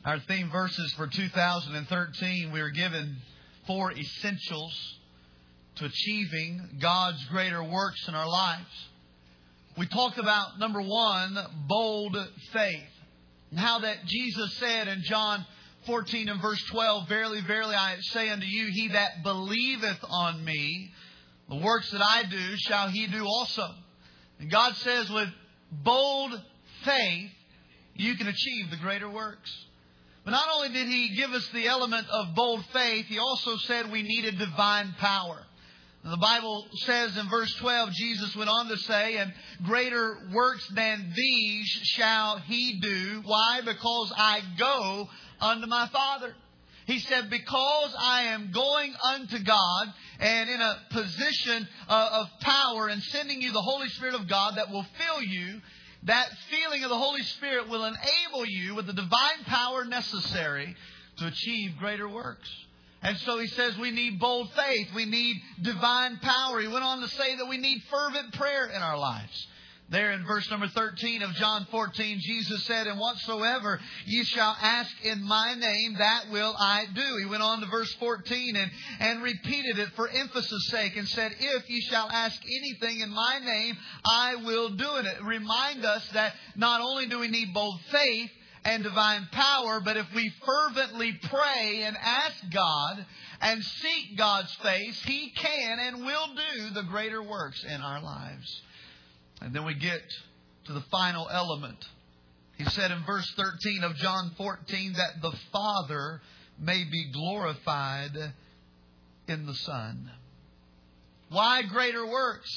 Our theme verses for 2013, we are given 4 essentials to achieving God's greater works in our lives. We talked about, number 1, bold faith. And how that Jesus said in John 14 and verse 12, "Verily, verily, I say unto you, he that believeth on me, the works that I do shall he do also." And God says with bold faith, you can achieve the greater works. But not only did He give us the element of bold faith, He also said we needed divine power. And the Bible says in verse 12, Jesus went on to say, "And greater works than these shall He do." Why? Because I go unto my Father. He said, because I am going unto God and in a position of power and sending you the Holy Spirit of God that will fill you, that feeling of the Holy Spirit will enable you with the divine power necessary to achieve greater works. And so He says we need bold faith. We need divine power. He went on to say that we need fervent prayer in our lives. There in verse number 13 of John 14, Jesus said, "And whatsoever ye shall ask in my name, that will I do." He went on to verse 14 and repeated it for emphasis' sake and said, "If ye shall ask anything in my name, I will do it." Remind us that not only do we need bold faith and divine power, but if we fervently pray and ask God and seek God's face, He can and will do the greater works in our lives. And then we get to the final element. He said in verse 13 of John 14 that the Father may be glorified in the Son. Why greater works?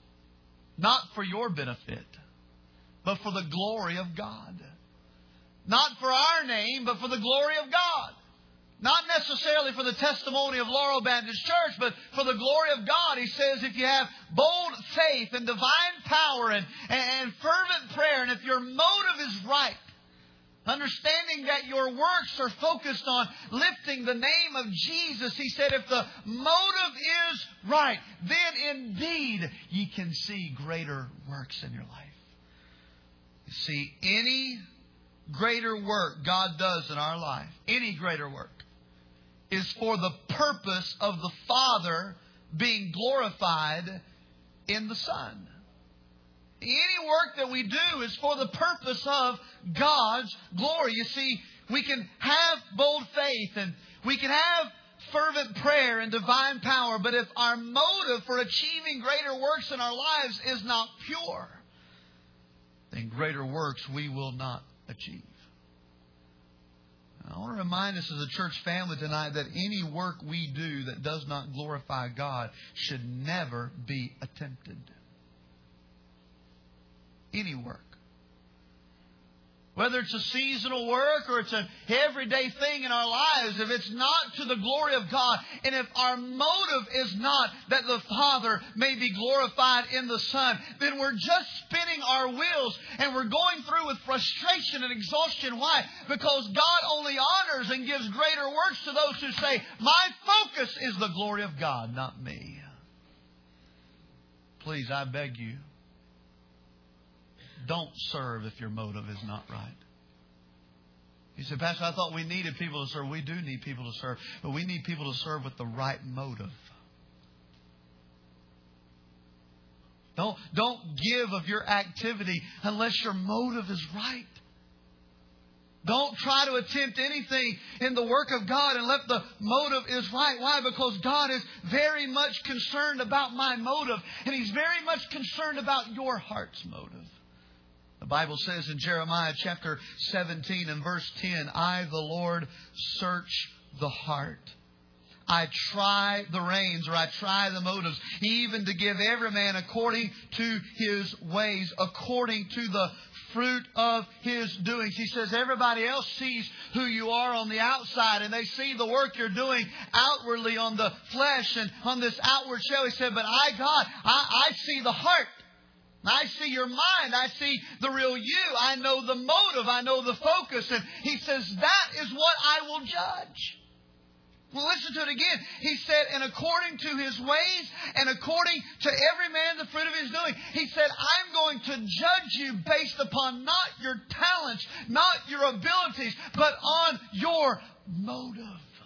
Not for your benefit, but for the glory of God. Not for our name, but for the glory of God. Not necessarily for the testimony of Laurel Baptist Church, but for the glory of God. He says if you have bold faith and divine power and fervent prayer, and if your motive is right, understanding that your works are focused on lifting the name of Jesus, He said if the motive is right, then indeed ye can see greater works in your life. You see, any greater work God does in our life, any greater work, is for the purpose of the Father being glorified in the Son. Any work that we do is for the purpose of God's glory. You see, we can have bold faith and we can have fervent prayer and divine power, but if our motive for achieving greater works in our lives is not pure, then greater works we will not achieve. I want to remind us as a church family tonight that any work we do that does not glorify God should never be attempted. Any work. Whether it's a seasonal work or it's an everyday thing in our lives, if it's not to the glory of God, and if our motive is not that the Father may be glorified in the Son, then we're just spinning our wheels and we're going through with frustration and exhaustion. Why? Because God only honors and gives greater works to those who say, my focus is the glory of God, not me. Please, I beg you, don't serve if your motive is not right. You say, Pastor, I thought we needed people to serve. We do need people to serve. But we need people to serve with the right motive. Don't give of your activity unless your motive is right. Don't try to attempt anything in the work of God unless the motive is right. Why? Because God is very much concerned about my motive. And He's very much concerned about your heart's motive. The Bible says in Jeremiah chapter 17 and verse 10, I, the Lord, search the heart. I try the reins, or I try the motives, even to give every man according to his ways, according to the fruit of his doings. He says everybody else sees who you are on the outside, and they see the work you're doing outwardly on the flesh and on this outward show. He said, but God, I see the heart. I see your mind. I see the real you. I know the motive. I know the focus. And He says, that is what I will judge. Well, listen to it again. He said, and according to His ways and according to every man the fruit of his doing. He said, I'm going to judge you based upon not your talents, not your abilities, but on your motive.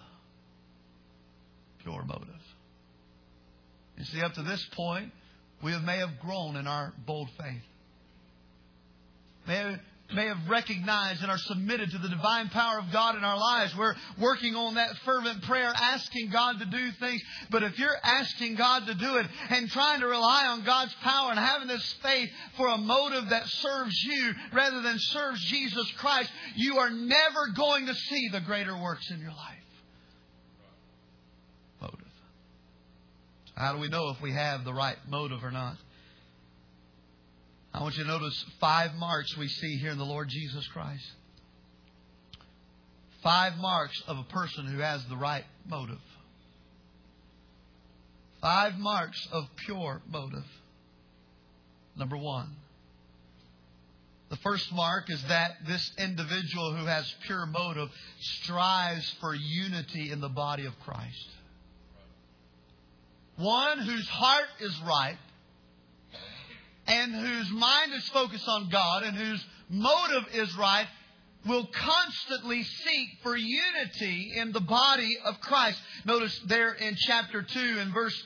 Pure motive. You see, up to this point, we may have grown in our bold faith. May have recognized and are submitted to the divine power of God in our lives. We're working on that fervent prayer, asking God to do things. But if you're asking God to do it and trying to rely on God's power and having this faith for a motive that serves you rather than serves Jesus Christ, you are never going to see the greater works in your life. Motive. How do we know if we have the right motive or not? I want you to notice 5 marks we see here in the Lord Jesus Christ. 5 marks of a person who has the right motive. 5 marks of pure motive. Number 1. The first mark is that this individual who has pure motive strives for unity in the body of Christ. One whose heart is right, and whose mind is focused on God, and whose motive is right, will constantly seek for unity in the body of Christ. Notice there in chapter 2 and verse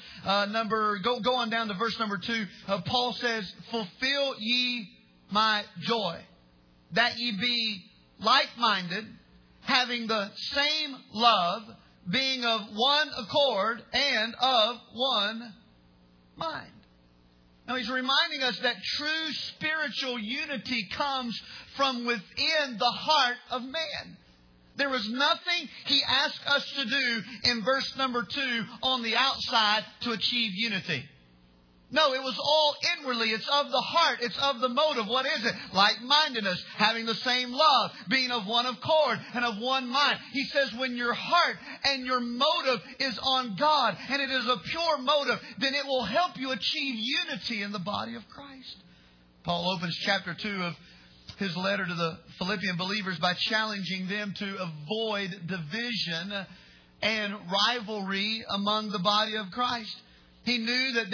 go on down to verse number 2. Paul says, fulfill ye my joy, that ye be like-minded, having the same love, being of one accord and of one mind. Now, he's reminding us that true spiritual unity comes from within the heart of man. There was nothing he asked us to do in verse number 2 on the outside to achieve unity. No, it was all inwardly. It's of the heart. It's of the motive. What is it? Like-mindedness, having the same love, being of one accord and of one mind. He says when your heart and your motive is on God and it is a pure motive, then it will help you achieve unity in the body of Christ. Paul opens chapter 2 of his letter to the Philippian believers by challenging them to avoid division and rivalry among the body of Christ. He knew that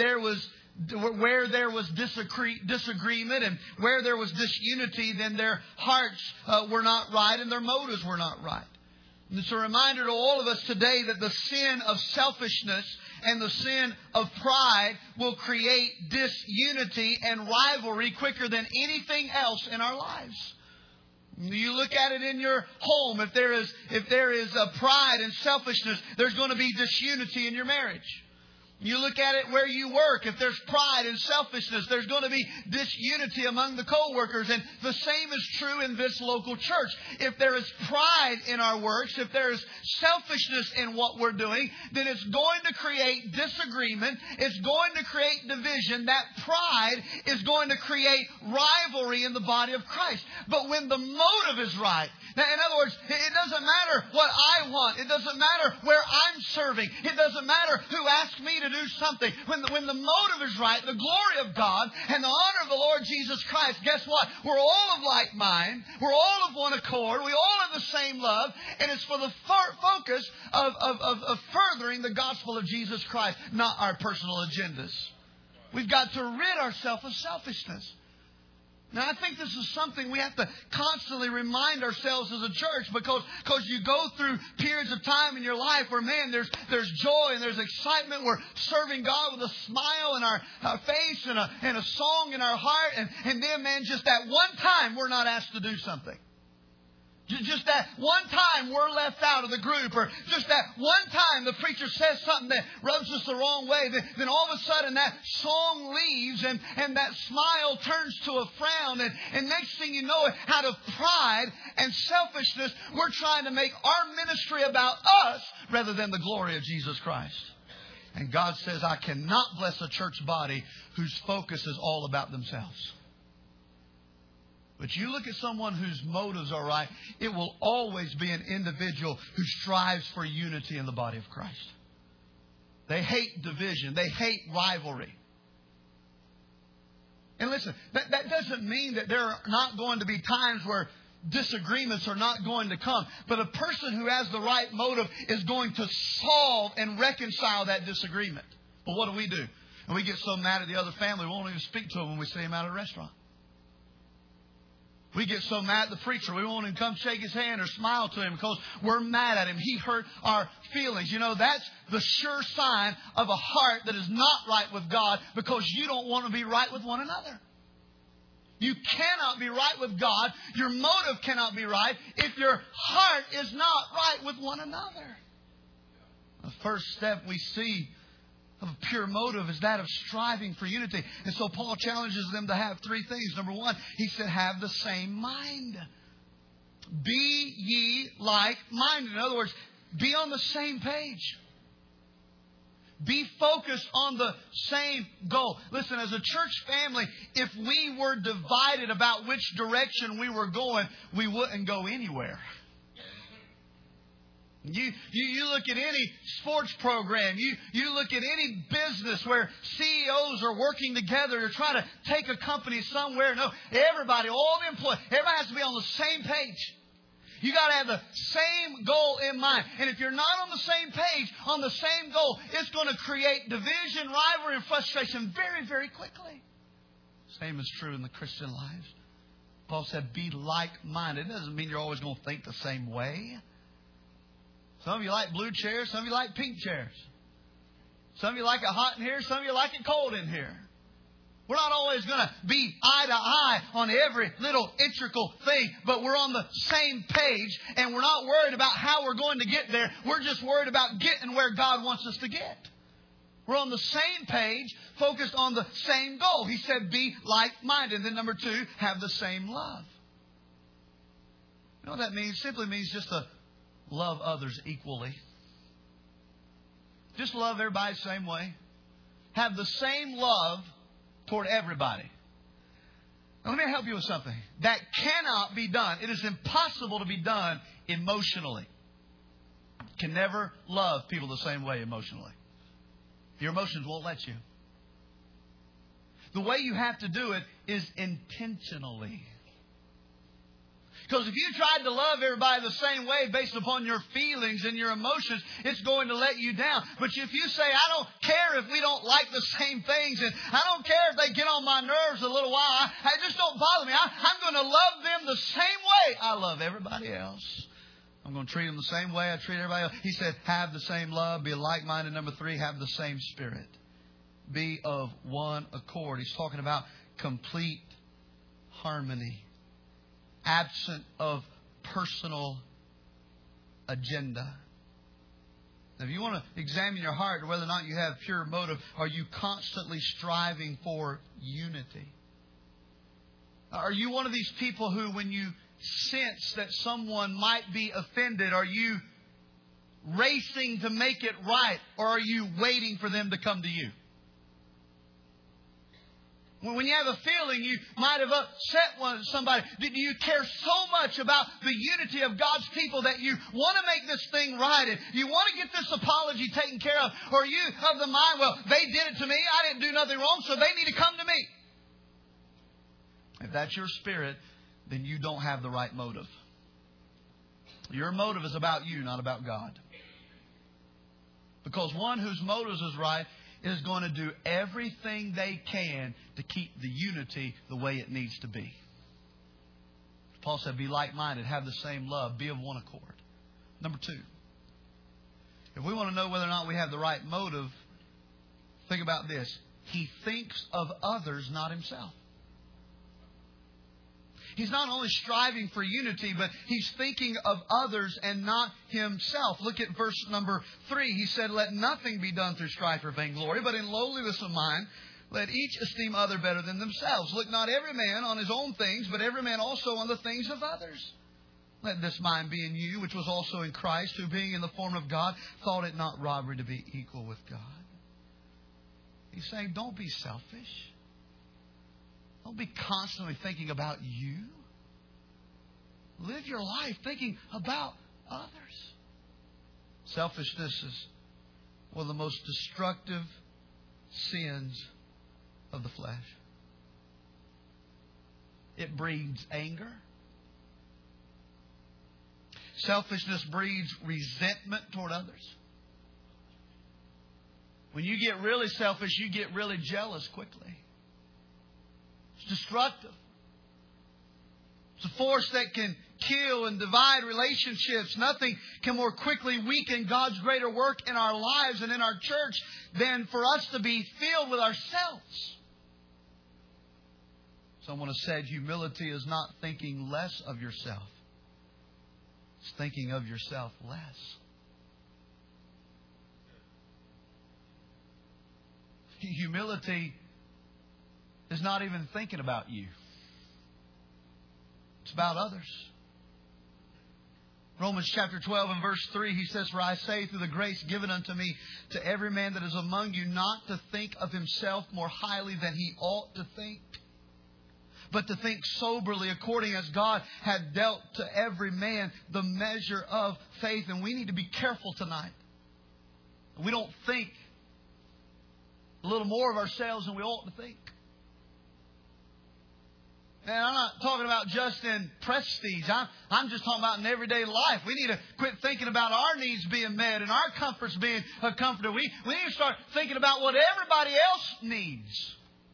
where there was disagreement and where there was disunity, then their hearts were not right and their motives were not right. And it's a reminder to all of us today that the sin of selfishness and the sin of pride will create disunity and rivalry quicker than anything else in our lives. You look at it in your home. If there is pride and selfishness, there's going to be disunity in your marriage. You look at it where you work. If there's pride and selfishness, there's going to be disunity among the co-workers. And the same is true in this local church. If there is pride in our works, if there is selfishness in what we're doing, then it's going to create disagreement. It's going to create division. That pride is going to create rivalry in the body of Christ. But when the motive is right, in other words, it doesn't matter what I want. It doesn't matter where I'm serving. It doesn't matter who asks me to do something. When the motive is right, the glory of God and the honor of the Lord Jesus Christ, guess what? We're all of like mind. We're all of one accord. We all have the same love. And it's for the focus of furthering the gospel of Jesus Christ, not our personal agendas. We've got to rid ourselves of selfishness. Now, I think this is something we have to constantly remind ourselves as a church because you go through periods of time in your life where, man, there's joy and there's excitement. We're serving God with a smile in our face and a song in our heart. And then, man, just that one time we're not asked to do something. Just that one time we're left out of the group, or just that one time the preacher says something that rubs us the wrong way, then all of a sudden that song leaves and that smile turns to a frown. And next thing you know, out of pride and selfishness, we're trying to make our ministry about us rather than the glory of Jesus Christ. And God says, I cannot bless a church body whose focus is all about themselves. But you look at someone whose motives are right, it will always be an individual who strives for unity in the body of Christ. They hate division. They hate rivalry. And listen, that doesn't mean that there are not going to be times where disagreements are not going to come. But a person who has the right motive is going to solve and reconcile that disagreement. But what do? And we get so mad at the other family, we won't even speak to them when we see them out at a restaurant. We get so mad at the preacher, we won't even come shake his hand or smile to him because we're mad at him. He hurt our feelings. You know, that's the sure sign of a heart that is not right with God, because you don't want to be right with one another. You cannot be right with God. Your motive cannot be right if your heart is not right with one another. The first step we see of a pure motive is that of striving for unity. And so Paul challenges them to have three things. Number one, he said, have the same mind. Be ye like-minded. In other words, be on the same page. Be focused on the same goal. Listen, as a church family, if we were divided about which direction we were going, we wouldn't go anywhere. You look at any sports program, you look at any business where CEOs are working together to try to take a company somewhere. No, everybody, all the employees, everybody has to be on the same page. You got to have the same goal in mind. And if you're not on the same page, on the same goal, it's going to create division, rivalry, and frustration very, very quickly. Same is true in the Christian lives. Paul said, be like-minded. It doesn't mean you're always going to think the same way. Some of you like blue chairs. Some of you like pink chairs. Some of you like it hot in here. Some of you like it cold in here. We're not always going to be eye to eye on every little integral thing, but we're on the same page, and we're not worried about how we're going to get there. We're just worried about getting where God wants us to get. We're on the same page, focused on the same goal. He said, be like-minded. And then number two, have the same love. You know what that means? It simply means just to love others equally. Just love everybody the same way. Have the same love toward everybody. Now, let me help you with something. That cannot be done. It is impossible to be done emotionally. You can never love people the same way emotionally. Your emotions won't let you. The way you have to do it is intentionally. Because if you tried to love everybody the same way based upon your feelings and your emotions, it's going to let you down. But if you say, I don't care if we don't like the same things, and I don't care if they get on my nerves a little while, I just don't bother me. I'm going to love them the same way I love everybody else. I'm going to treat them the same way I treat everybody else. He said, have the same love, be like-minded. Number three, have the same spirit. Be of one accord. He's talking about complete harmony. Absent of personal agenda. Now, if you want to examine your heart whether or not you have pure motive, are you constantly striving for unity? Are you one of these people who, when you sense that someone might be offended, are you racing to make it right, or are you waiting for them to come to you? When you have a feeling you might have upset somebody, do you care so much about the unity of God's people that you want to make this thing right, and you want to get this apology taken care of? Or are you of the mind, well, they did it to me, I didn't do nothing wrong, so they need to come to me? If that's your spirit, then you don't have the right motive. Your motive is about you, not about God. Because one whose motives is right is going to do everything they can to keep the unity the way it needs to be. Paul said, be like-minded, have the same love, be of one accord. Number two, if we want to know whether or not we have the right motive, think about this. He thinks of others, not himself. He's not only striving for unity, but he's thinking of others and not himself. Look at verse number 3. He said, let nothing be done through strife or vainglory, but in lowliness of mind, let each esteem other better than themselves. Look not every man on his own things, but every man also on the things of others. Let this mind be in you, which was also in Christ, who being in the form of God, thought it not robbery to be equal with God. He's saying, don't be selfish. Don't be constantly thinking about you. Live your life thinking about others. Selfishness is one of the most destructive sins of the flesh. It breeds anger. Selfishness breeds resentment toward others. When you get really selfish, you get really jealous quickly. It's destructive. It's a force that can kill and divide relationships. Nothing can more quickly weaken God's greater work in our lives and in our church than for us to be filled with ourselves. Someone has said humility is not thinking less of yourself. It's thinking of yourself less. Humility is not even thinking about you. It's about others. Romans chapter 12 and verse 3, he says, "For I say through the grace given unto me to every man that is among you not to think of himself more highly than he ought to think, but to think soberly according as God had dealt to every man the measure of faith." And we need to be careful tonight. We don't think a little more of ourselves than we ought to think. And I'm not talking about just in prestige. I'm just talking about in everyday life. We need to quit thinking about our needs being met and our comforts being comforted. We need to start thinking about what everybody else needs.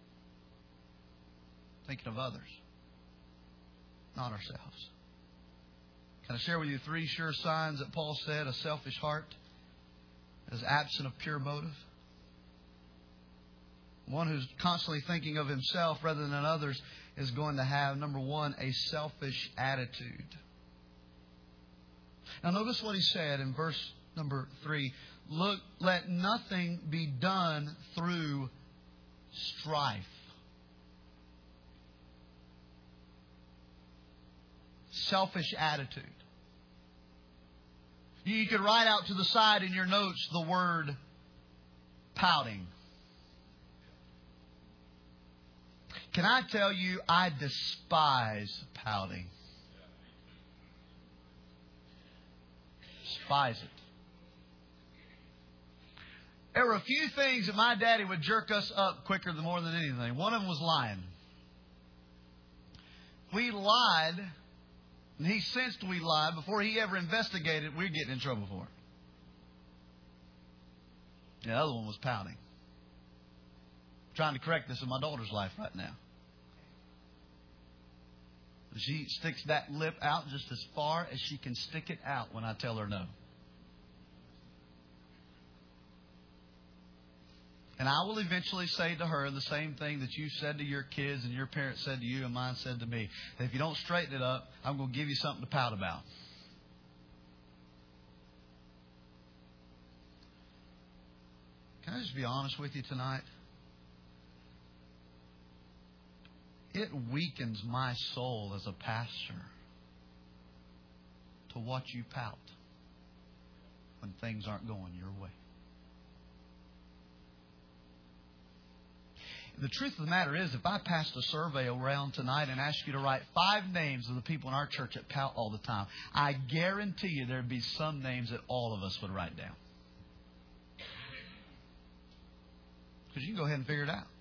Thinking of others, not ourselves. Can I share with you 3 sure signs that Paul said a selfish heart is absent of pure motive? One who's constantly thinking of himself rather than others is going to have, number 1, a selfish attitude. Now notice what he said in verse number 3. Look, let nothing be done through strife. Selfish attitude. You could write out to the side in your notes the word pouting. Can I tell you, I despise pouting. Despise it. There were a few things that my daddy would jerk us up quicker than more than anything. One of them was lying. We lied, and he sensed we lied before he ever investigated. We're getting in trouble for it. The other one was pouting. I'm trying to correct this in my daughter's life right now. She sticks that lip out just as far as she can stick it out when I tell her no. And I will eventually say to her the same thing that you said to your kids and your parents said to you and mine said to me. That if you don't straighten it up, I'm going to give you something to pout about. Can I just be honest with you tonight? It weakens my soul as a pastor to watch you pout when things aren't going your way. The truth of the matter is, if I passed a survey around tonight and asked you to write 5 names of the people in our church that pout all the time, I guarantee you there'd be some names that all of us would write down. Because you can go ahead and figure it out.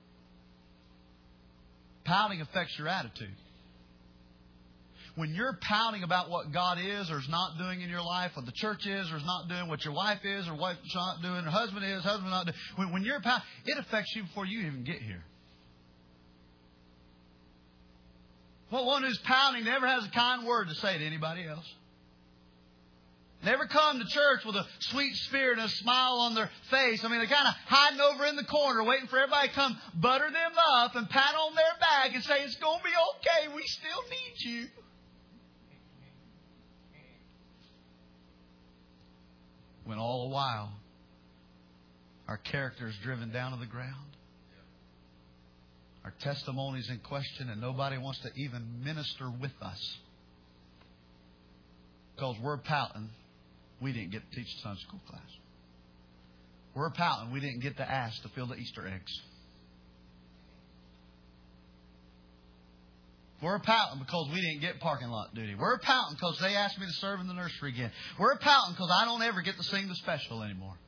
Pouting affects your attitude. When you're pouting about what God is or is not doing in your life, what the church is or is not doing, what your wife is or wife's not doing, or husband is, husband not doing, when you're pouting, it affects you before you even get here. Well, one who's pouting never has a kind word to say to anybody else. Never come to church with a sweet spirit and a smile on their face. I mean, they're kind of hiding over in the corner, waiting for everybody to come butter them up and pat on their back and say, "It's going to be okay. We still need you." When all the while, our character is driven down to the ground. Our testimony is in question and nobody wants to even minister with us. Because we're pouting. We didn't get to teach the Sunday school class. We're pouting. We didn't get to ask to fill the Easter eggs. We're pouting because we didn't get parking lot duty. We're pouting because they asked me to serve in the nursery again. We're pouting because I don't ever get to sing the special anymore.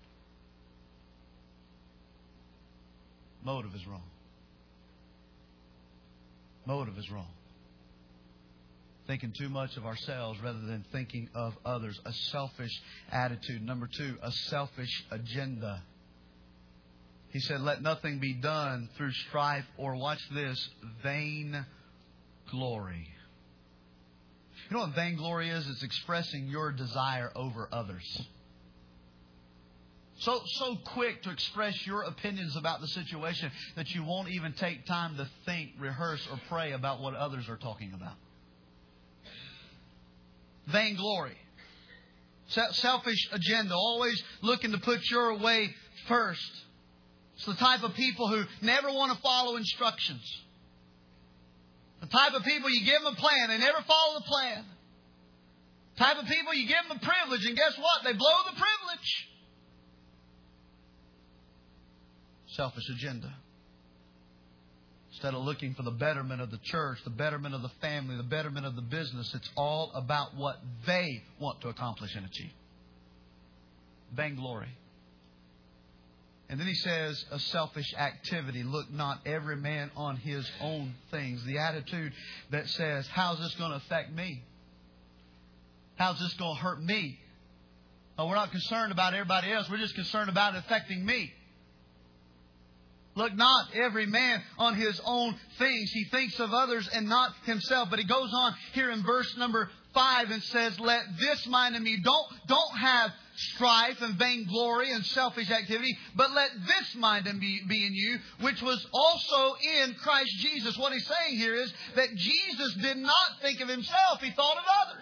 Motive is wrong. Motive is wrong. Thinking too much of ourselves rather than thinking of others. A selfish attitude. Number 2, a selfish agenda. He said, let nothing be done through strife or, watch this, vain glory. You know what vainglory is? It's expressing your desire over others. So quick to express your opinions about the situation that you won't even take time to think, rehearse, or pray about what others are talking about. Vainglory. Selfish agenda. Always looking to put your way first. It's the type of people who never want to follow instructions. The type of people you give them a plan, they never follow the plan. The type of people you give them a privilege, and guess what? They blow the privilege. Selfish agenda. Instead of looking for the betterment of the church, the betterment of the family, the betterment of the business, it's all about what they want to accomplish and achieve. Vainglory. And then he says, a selfish activity. Look not every man on his own things. The attitude that says, how's this going to affect me? How's this going to hurt me? Oh, we're not concerned about everybody else. We're just concerned about it affecting me. Look not every man on his own things. He thinks of others and not himself. But he goes on here in verse number 5 and says, let this mind in me. Don't have strife and vainglory and selfish activity, but let this mind be in you, which was also in Christ Jesus. What he's saying here is that Jesus did not think of himself. He thought of others.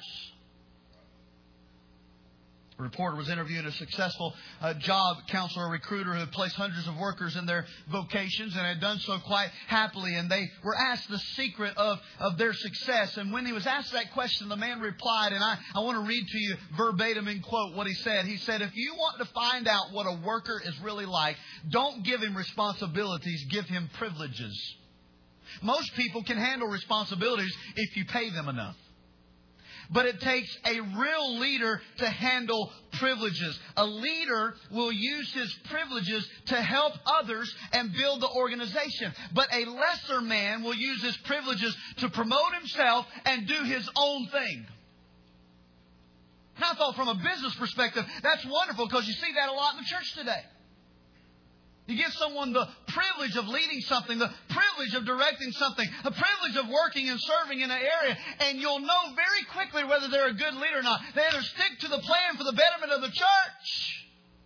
A reporter was interviewing a successful job counselor, recruiter who had placed hundreds of workers in their vocations and had done so quite happily. And they were asked the secret of their success. And when he was asked that question, the man replied, and I want to read to you verbatim in quote what he said. He said, if you want to find out what a worker is really like, don't give him responsibilities, give him privileges. Most people can handle responsibilities if you pay them enough. But it takes a real leader to handle privileges. A leader will use his privileges to help others and build the organization. But a lesser man will use his privileges to promote himself and do his own thing. Now, I thought from a business perspective, that's wonderful because you see that a lot in the church today. You give someone the privilege of leading something, the privilege of directing something, the privilege of working and serving in an area, and you'll know very quickly whether they're a good leader or not. They either stick to the plan for the betterment of the church,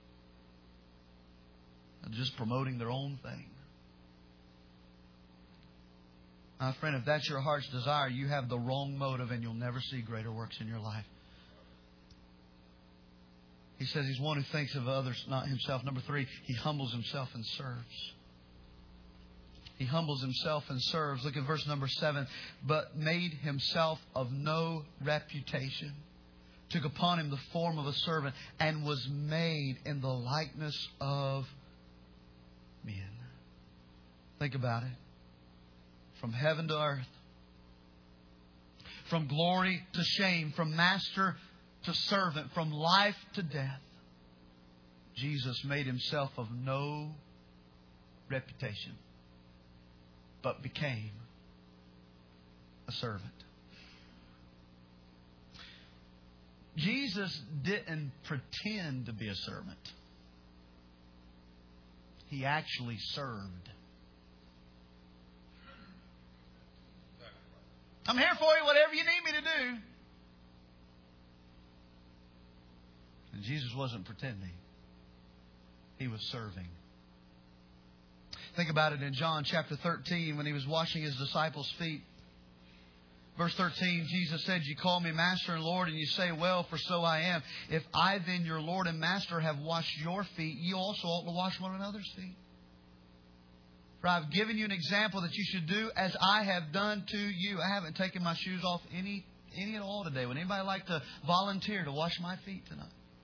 or just promoting their own thing. My friend, if that's your heart's desire, you have the wrong motive and you'll never see greater works in your life. He says he's one who thinks of others, not himself. Number 3, he humbles himself and serves. He humbles himself and serves. Look at verse number 7. But made himself of no reputation. Took upon him the form of a servant and was made in the likeness of men. Think about it. From heaven to earth. From glory to shame. From master to servant, from life to death. Jesus made himself of no reputation, but became a servant. Jesus didn't pretend to be a servant. He actually served. I'm here for you, whatever you need me to do. And Jesus wasn't pretending. He was serving. Think about it in John chapter 13 when he was washing his disciples' feet. Verse 13, Jesus said, you call me Master and Lord, and you say, well, for so I am. If I then, your Lord and Master, have washed your feet, you also ought to wash one another's feet. For I've given you an example that you should do as I have done to you. I haven't taken my shoes off any at all today. Would anybody like to volunteer to wash my feet tonight?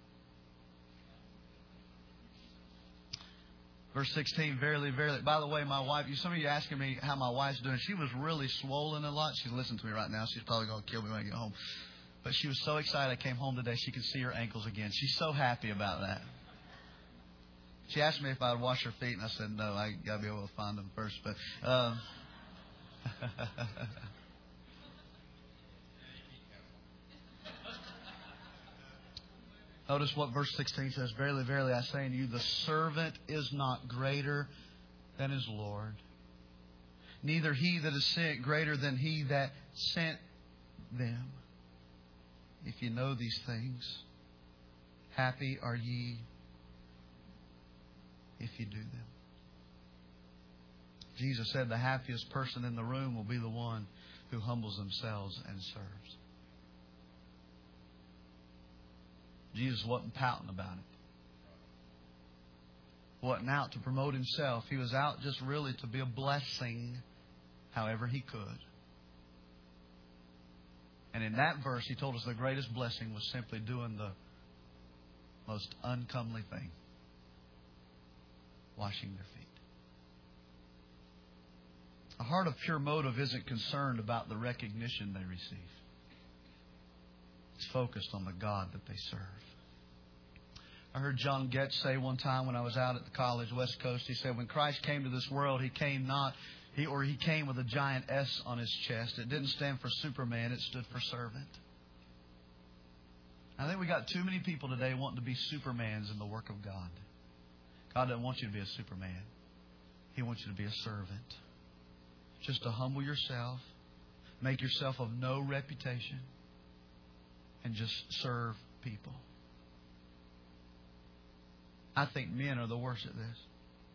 Verse 16, verily, verily. By the way, my wife, some of you asking me how my wife's doing. She was really swollen a lot. She's listening to me right now. She's probably going to kill me when I get home. But she was so excited I came home today. She could see her ankles again. She's so happy about that. She asked me if I would wash her feet, and I said, no, I got to be able to find them first. But Notice what verse 16 says. Verily, verily, I say unto you, the servant is not greater than his Lord. Neither he that is sent greater than he that sent them. If you know these things, happy are ye if you do them. Jesus said the happiest person in the room will be the one who humbles themselves and serves. Jesus wasn't pouting about it. Wasn't out to promote himself. He was out just really to be a blessing however he could. And in that verse, he told us the greatest blessing was simply doing the most uncomely thing. Washing their feet. A heart of pure motive isn't concerned about the recognition they receive. It's focused on the God that they serve. I heard John Getz say one time when I was out at the college, West Coast, he said, when Christ came to this world, He came with a giant S on His chest. It didn't stand for Superman, it stood for servant. I think we got too many people today wanting to be Supermans in the work of God. God doesn't want you to be a Superman. He wants you to be a servant. Just to humble yourself, make yourself of no reputation, and just serve people. I think men are the worst at this.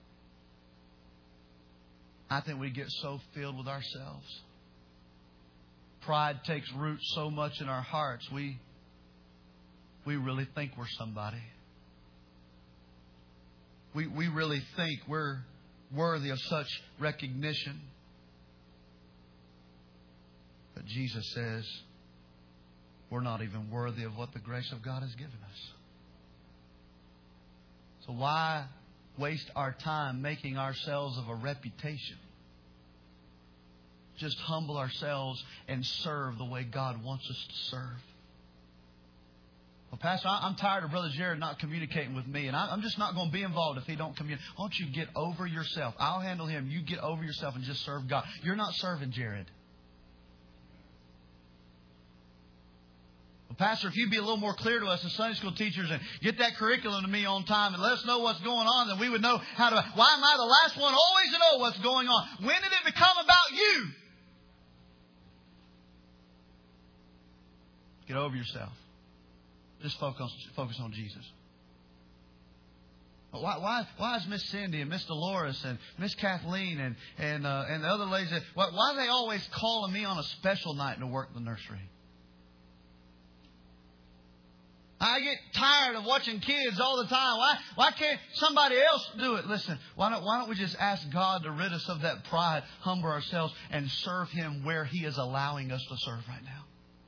I think we get so filled with ourselves. Pride takes root so much in our hearts. We really think we're somebody. We really think we're worthy of such recognition. But Jesus says we're not even worthy of what the grace of God has given us. So why waste our time making ourselves of a reputation? Just humble ourselves and serve the way God wants us to serve. Well, Pastor, I'm tired of Brother Jared not communicating with me, and I'm just not going to be involved if he don't communicate. Why don't you get over yourself? I'll handle him. You get over yourself and just serve God. You're not serving Jared. Well, Pastor, if you'd be a little more clear to us as Sunday school teachers and get that curriculum to me on time and let us know what's going on, then we would know how to... Why am I the last one always to know what's going on? When did it become about you? Get over yourself. Just focus on Jesus. Why is Miss Cindy and Miss Dolores and Miss Kathleen and the other ladies, why are they always calling me on a special night to work the nursery? I get tired of watching kids all the time. Why can't somebody else do it? Listen, why don't we just ask God to rid us of that pride, humble ourselves, and serve Him where He is allowing us to serve right now?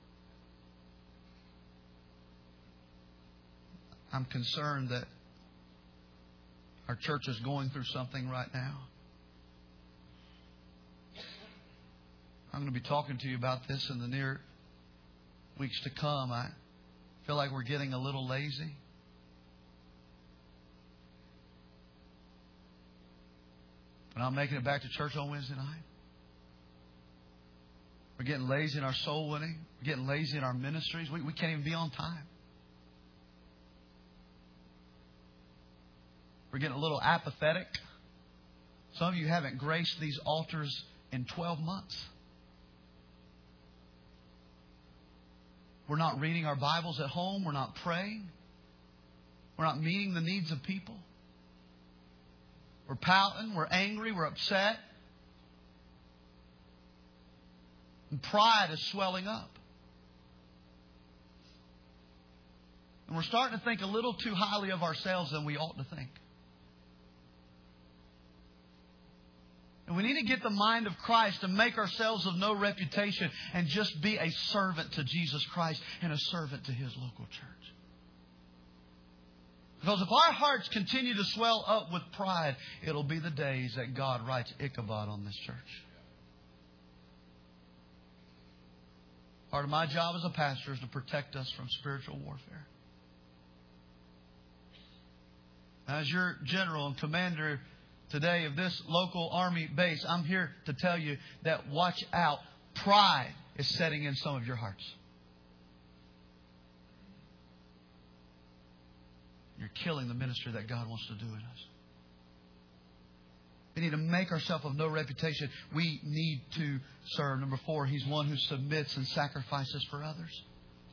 I'm concerned that our church is going through something right now. I'm going to be talking to you about this in the near weeks to come. I feel like we're getting a little lazy. We're not making it back to church on Wednesday night. We're getting lazy in our soul winning. We're getting lazy in our ministries. We can't even be on time. We're getting a little apathetic. Some of you haven't graced these altars in 12 months. We're not reading our Bibles at home. We're not praying. We're not meeting the needs of people. We're pouting. We're angry. We're upset. And pride is swelling up. And we're starting to think a little too highly of ourselves than we ought to think. And we need to get the mind of Christ and make ourselves of no reputation and just be a servant to Jesus Christ and a servant to His local church. Because if our hearts continue to swell up with pride, it'll be the days that God writes Ichabod on this church. Part of my job as a pastor is to protect us from spiritual warfare. As your general and commander today of this local Army base, I'm here to tell you that watch out. Pride is setting in some of your hearts. killing the ministry that God wants to do in us. We need to make ourselves of no reputation. We need to serve. Number 4, He's one who submits and sacrifices for others.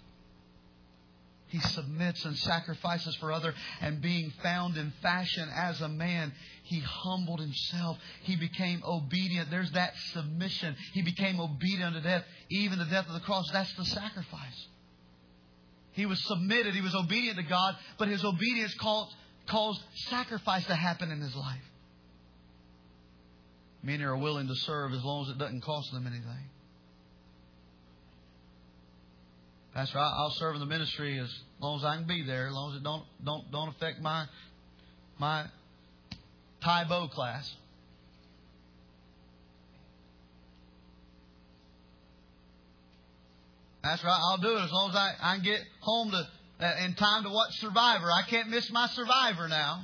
He submits and sacrifices for others. And being found in fashion as a man, He humbled Himself. He became obedient. There's that submission. He became obedient unto death, even the death of the cross. That's the sacrifice. He was submitted. He was obedient to God, but His obedience caused sacrifice to happen in His life. Many are willing to serve as long as it doesn't cost them anything. Pastor, I'll serve in the ministry as long as I can be there, as long as it don't affect my Thai bow class. Pastor, I'll do it as long as I can get home in time to watch Survivor. I can't miss my Survivor now.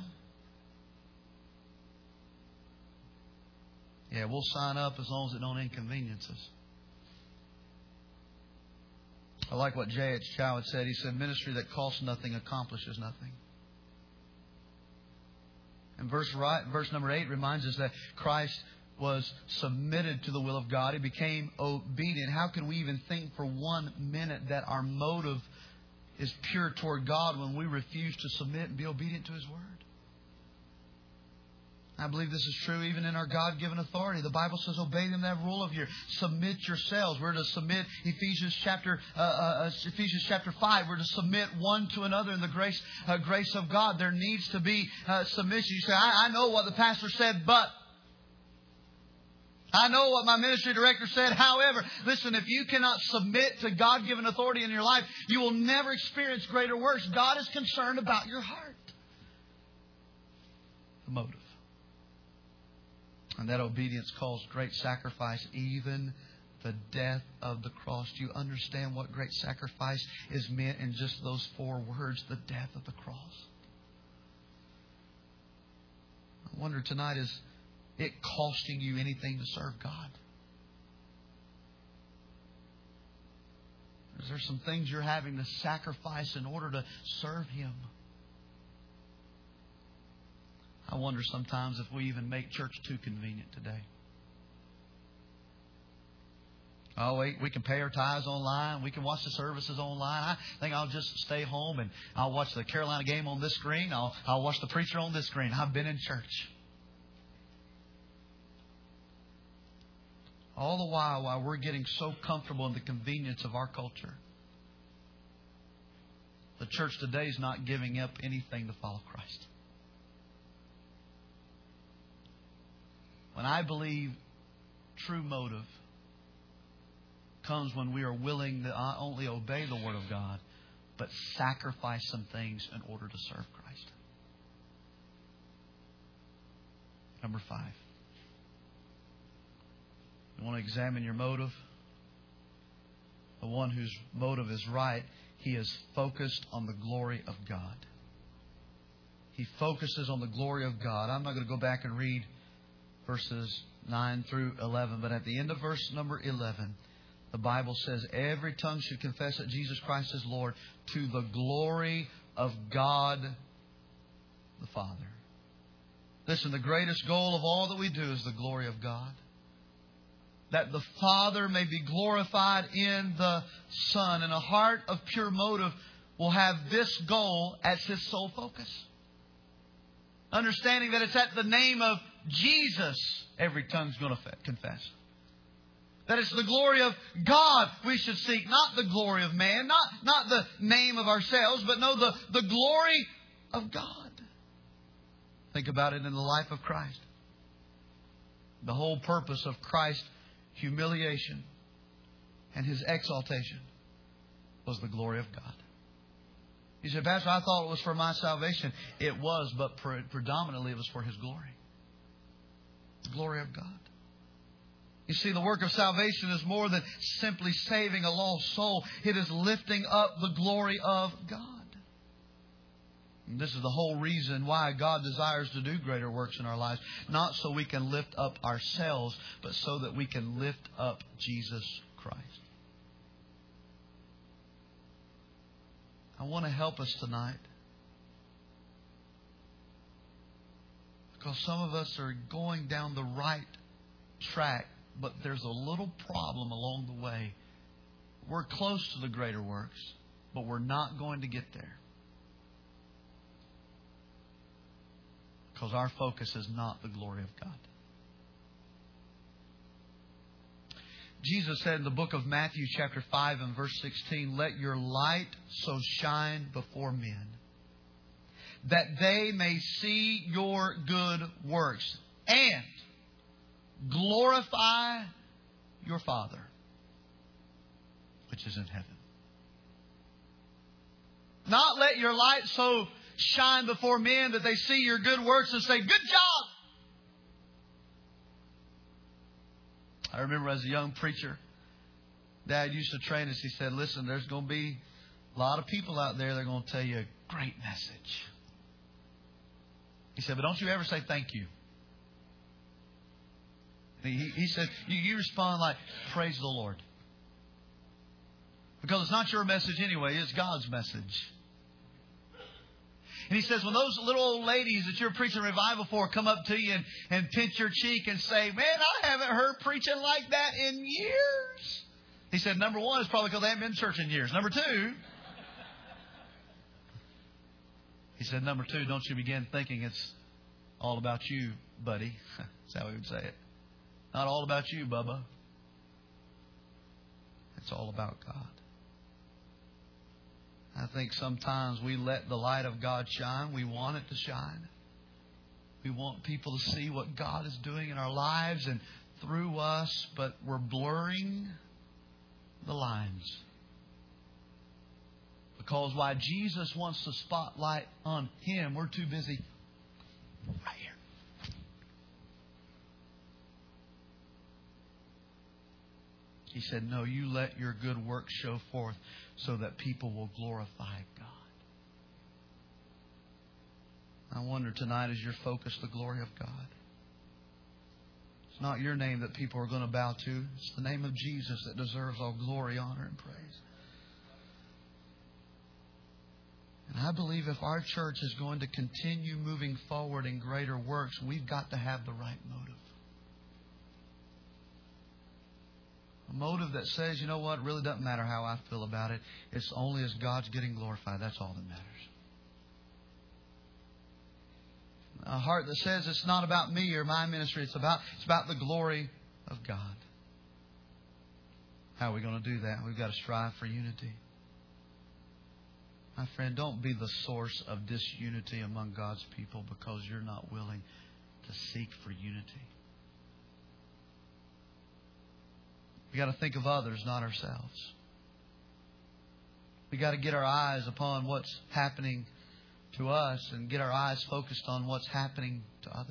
Yeah, we'll sign up as long as it don't inconvenience us. I like what J.H. Chow had said. He said, ministry that costs nothing accomplishes nothing. And verse number 8 reminds us that Christ was submitted to the will of God. He became obedient. How can we even think for 1 minute that our motive is pure toward God when we refuse to submit and be obedient to His Word? I believe this is true even in our God-given authority. The Bible says, obey them that rule of you. Submit yourselves. We're to submit. Ephesians chapter 5. We're to submit one to another in the grace of God. There needs to be submission. You say, I know what the pastor said, but I know what my ministry director said. However, listen, if you cannot submit to God-given authority in your life, you will never experience greater works. God is concerned about your heart. The motive. And that obedience caused great sacrifice, even the death of the cross. Do you understand what great sacrifice is meant in just those 4 words? The death of the cross. I wonder tonight, is it costing you anything to serve God? Is there some things you're having to sacrifice in order to serve Him? I wonder sometimes if we even make church too convenient today. Oh, wait, we can pay our tithes online. We can watch the services online. I think I'll just stay home and I'll watch the Carolina game on this screen. I'll watch the preacher on this screen. I've been in church. All the while we're getting so comfortable in the convenience of our culture. The church today is not giving up anything to follow Christ. When I believe true motive comes when we are willing to not only obey the Word of God, but sacrifice some things in order to serve Christ. Number 5. You want to examine your motive? The one whose motive is right, he is focused on the glory of God. He focuses on the glory of God. I'm not going to go back and read verses 9 through 11. But at the end of verse number 11, the Bible says, every tongue should confess that Jesus Christ is Lord, to the glory of God the Father. Listen, the greatest goal of all that we do is the glory of God. That the Father may be glorified in the Son. And a heart of pure motive will have this goal as his sole focus. Understanding that it's at the name of Jesus every tongue's going to confess. That it's the glory of God we should seek, not the glory of man, not the name of ourselves, but no, the glory of God. Think about it in the life of Christ. The whole purpose of Christ's humiliation and His exaltation was the glory of God. You say, Pastor, I thought it was for my salvation. It was, but predominantly it was for His glory. The glory of God. You see, the work of salvation is more than simply saving a lost soul. It is lifting up the glory of God. And this is the whole reason why God desires to do greater works in our lives. Not so we can lift up ourselves, but so that we can lift up Jesus Christ. I want to help us tonight Because some of us are going down the right track, but there's a little problem along the way. We're close to the greater works, but we're not going to get there. Because our focus is not the glory of God. Jesus said in the book of Matthew chapter 5 and verse 16, "Let your light so shine before men, that they may see your good works and glorify your Father, which is in heaven." Not let your light so shine before men that they see your good works and say, "Good job." I remember as a young preacher, Dad used to train us. He said, "Listen, there's going to be a lot of people out there that are going to tell you a great message." He said, "But don't you ever say thank you." He said, you respond like, "Praise the Lord." Because it's not your message anyway. It's God's message. And he says, when those little old ladies that you're preaching revival for come up to you and pinch your cheek and say, "Man, I haven't heard preaching like that in years." He said, number one, it's probably because they haven't been to church in years. Number two, he said, number two, don't you begin thinking it's all about you, buddy. That's how he would say it. Not all about you, Bubba. It's all about God. I think sometimes we let the light of God shine. We want it to shine. We want people to see what God is doing in our lives and through us, but we're blurring the lines. Because while Jesus wants the spotlight on Him, we're too busy right here. He said, "No, you let your good work show forth so that people will glorify God." I wonder tonight, is your focus the glory of God? It's not your name that people are going to bow to. It's the name of Jesus that deserves all glory, honor, and praise. And I believe if our church is going to continue moving forward in greater works, we've got to have the right motive. A motive that says, you know what, it really doesn't matter how I feel about it. It's only as God's getting glorified. That's all that matters. A heart that says it's not about me or my ministry. It's about the glory of God. How are we going to do that? We've got to strive for unity. My friend, don't be the source of disunity among God's people because you're not willing to seek for unity. We got to think of others, not ourselves. We got to get our eyes upon what's happening to us and get our eyes focused on what's happening to others.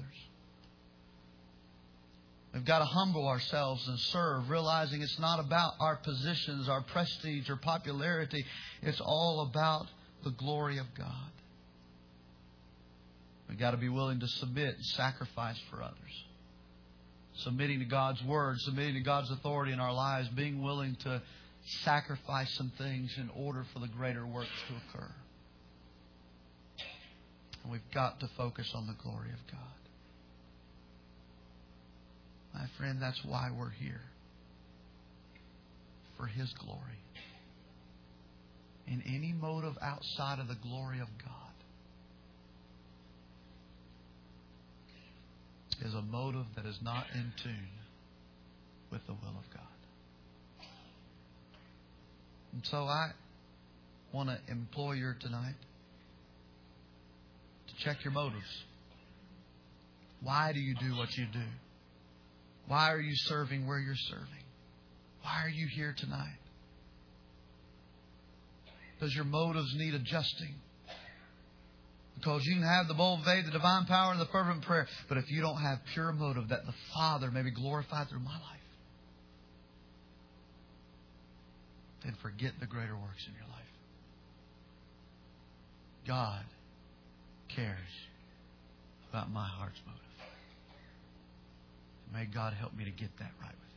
We've got to humble ourselves and serve, realizing it's not about our positions, our prestige, or popularity. It's all about the glory of God. We've got to be willing to submit and sacrifice for others. Submitting to God's Word, submitting to God's authority in our lives, being willing to sacrifice some things in order for the greater works to occur. And we've got to focus on the glory of God. My friend, that's why we're here. For His glory. And any motive outside of the glory of God is a motive that is not in tune with the will of God. And so I want to implore you tonight to check your motives. Why do you do what you do? Why are you serving where you're serving? Why are you here tonight? Does your motives need adjusting? Because you can have the bold faith, the divine power, and the fervent prayer. But if you don't have pure motive that the Father may be glorified through my life, then forget the greater works in your life. God cares about my heart's motive. May God help me to get that right with Him.